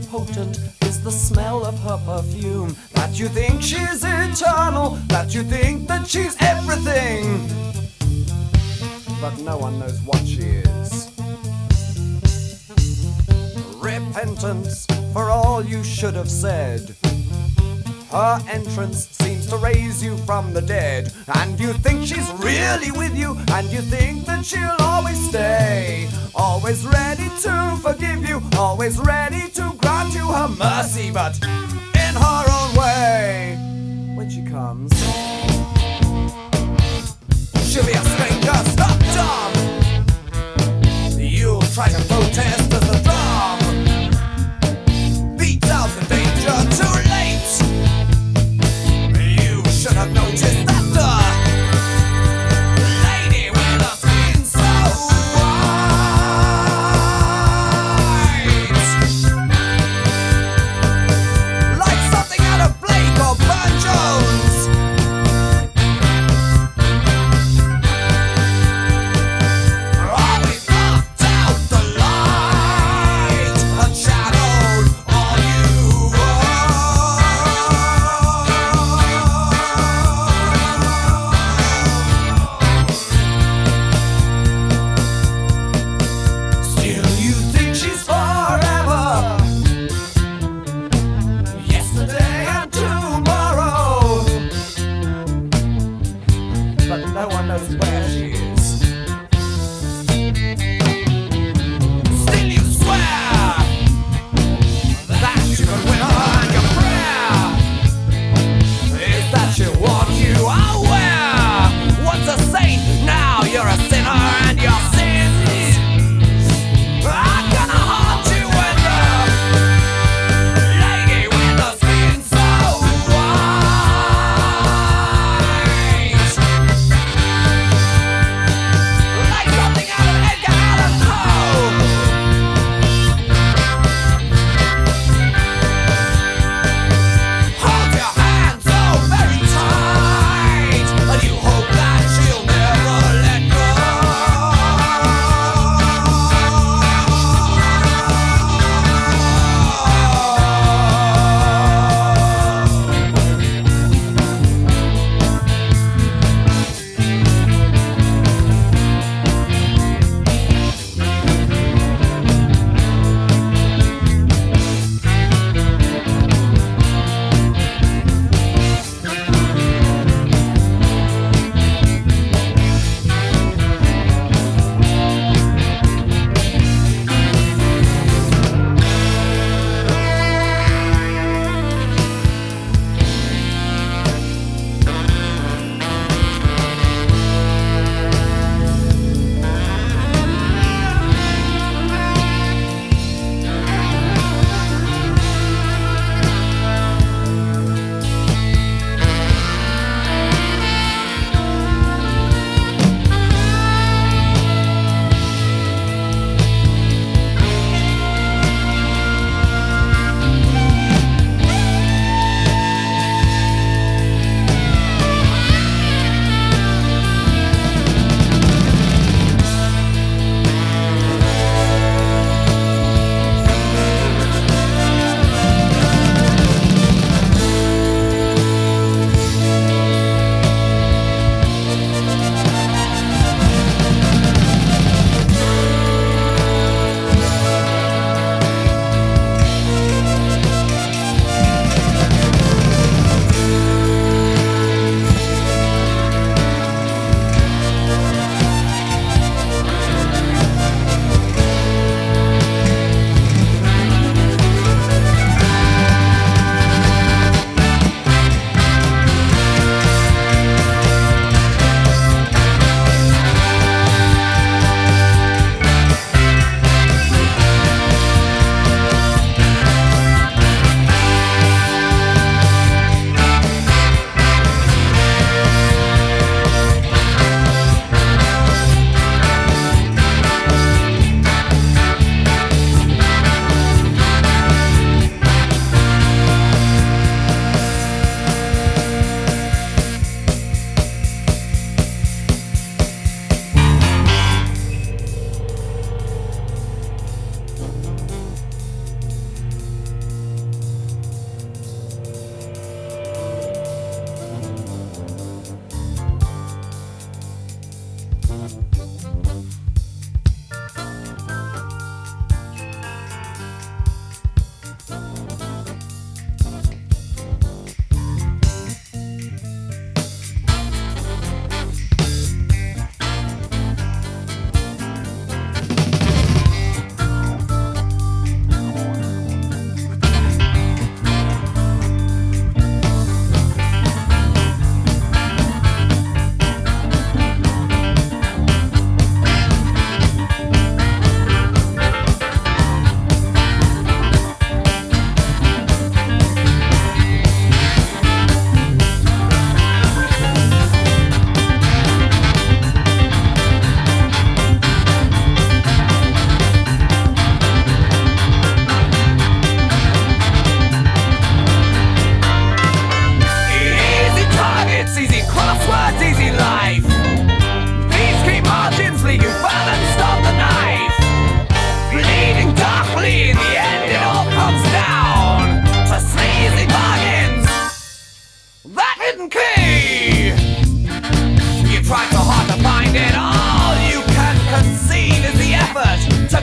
potent is the smell of her perfume, that you think she's eternal, that you think that she's everything. But no one knows what she is. Repentance for all you should have said. Her entrance seems to raise you from the dead, and you think she's really with you, and you think that she'll always stay, always ready to forgive you, always ready to grant you her mercy, but in her own way. When she comes, she'll be a stranger, stop dumb. You'll try to protest as the drum beats out the danger too late. Should have noticed that the lady with the skin so white, like something out of Blake or Burne Jones.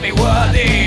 be worthy.